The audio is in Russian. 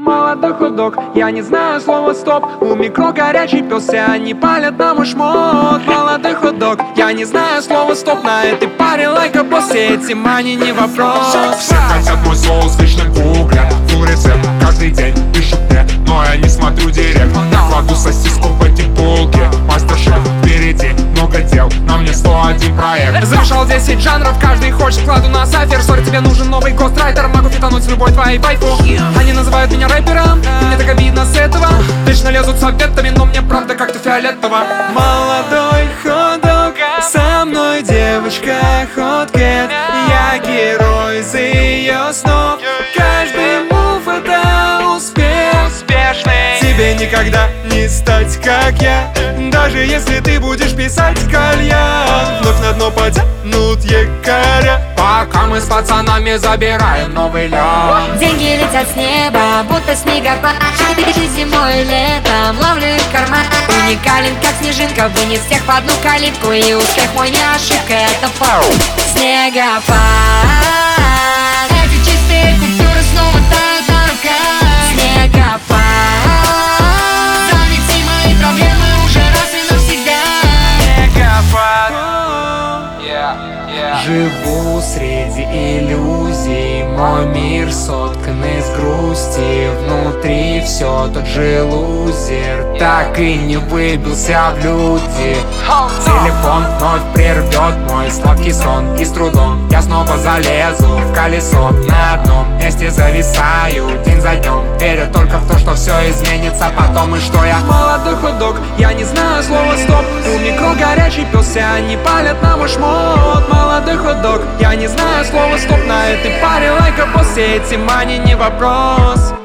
Молодой худок, я не знаю слова стоп. У микро горячий пес, и они палят на мой шмот. Молодой худок, я не знаю слова стоп. На этой паре лайка после эти мани не вопрос. Все хотят мой соус, вечно гуглят фулл рецепт, каждый день пишут мне, но я не смотрю директ. Я кладу сосиску в эти булки. Мастер-шеф, впереди много дел, на мне 101 проект. Замешал 10 жанров, каждый хочет, кладу на сафир. Сори, тебе нужен новый гострайтер, могу фитануть с любой твоей вайфу. Они называют меня рэпером, и мне так обидно с этого. Вечно лезут советами, но мне правда как-то фиолетово. Молодой ходок, со мной девочка хоткет. Я герой за ее снов, каждый мув это успех. Тебе никогда не стать как я, даже если ты будешь писать кальян. Вновь на дно потянут якоря, пока мы с пацанами забираем новый лед. Деньги летят с неба, будто снегопад. Зимой и летом ловлю их в карман. Уникален, как снежинка, вынес всех в одну калитку. И успех мой не ошибка, это факт. Снегопад. Эти чистые купюры снова тают на руках. Снегопад. Заметьте, мои проблемы уже раз и навсегда. Снегопад. Живу среди иллюзий, мой мир соткан из грусти. Внутри все тот же лузер, так и не выбился в люди. Телефон вновь прервет мой сладкий сон, и с трудом я снова залезу в колесо. На одном месте зависаю день за днем, верю только в то, что все изменится потом. И что я Молодой худок, я не знаю слова стоп. У микро горячий пес, и они палят на мой шмот. Молодой худок, я не знаю слова стоп. На этой паре лайка после эти мани не вопрос.